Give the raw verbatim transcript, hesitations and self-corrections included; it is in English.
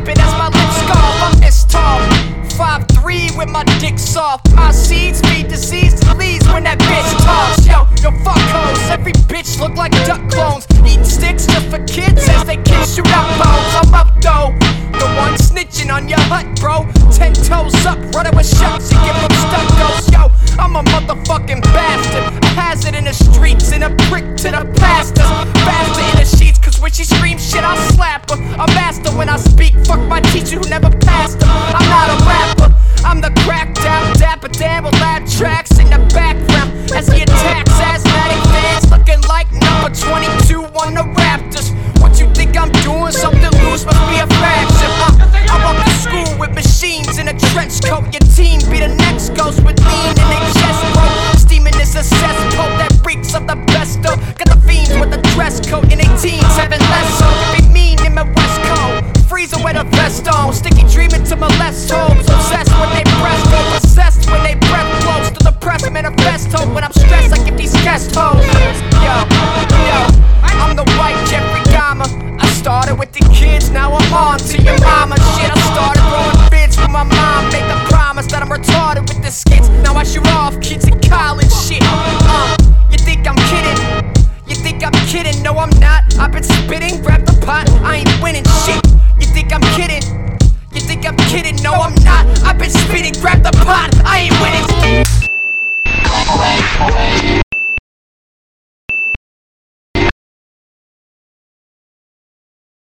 wipe it as my lips scarf. I'm this tall, five three with my dick soft. My seeds feed disease to the leaves when that bitch talks. Yo, yo, fuck hoes, every bitch look like duck clones. Eating sticks just for kids as they kiss shoot out bones. I'm up though, the one snitching on your hut, bro. Ten toes up, running with shots and give them stuck-goes. Yo, I'm a motherfucking bastard, a hazard in the streets and a prick to the pastors. Faster in the sheets, cause when she screams shit, I slap her. A master when I speak, fuck my teacher who never passed her. I'm not a rapper, I'm the cracked out dapper Dan with loud tracks in the background as he attacks asthmatic fans looking like number twenty-two on the Raptors. What you think I'm doing? Something loose must be a fraction. uh, I walk to school with machines in a trench coat. Your team be the next ghost with lean in their chest, bro. Steaming is a cesspool that reeks of the best though. Got the fiends with the dress coat in their teens having less so. Be mean in my west coat, freezing with a vest on. Sticky dreaming to molest homes, obsessed when they breast go, possessed when they breath blows to the press manifesto. When I'm stressed, I give these guest hoes. Yo, yo, I'm the white Jeffrey Dahmer. I started with the kids, now I'm on to your